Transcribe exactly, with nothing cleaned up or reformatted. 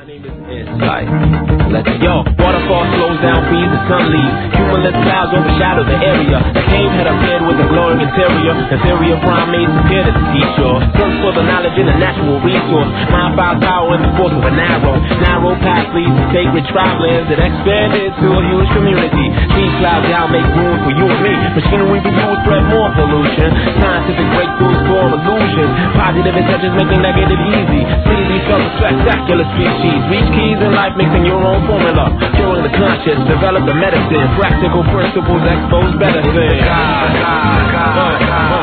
My name is Insight. Let's go. Waterfall slows down, breeze, the sun leaves. Cumulus clouds overshadow the area. The cave head appeared with a glowing interior. Inferior primates appeared at the seashore. Search for the knowledge in a natural resource. Mind found power in the force of an arrow. Narrow path leads to sacred travelers that expanded to a huge community. These clouds now make room for you and me. Machinery we use spread more pollution. Scientific breakthroughs form illusions. Positive intentions making negative easy. See these fellas spectacular species. Reach keys in life, mixing your own formula. Curing the conscious, develop the medicine. Practical principles expose better things. God, God, God, God.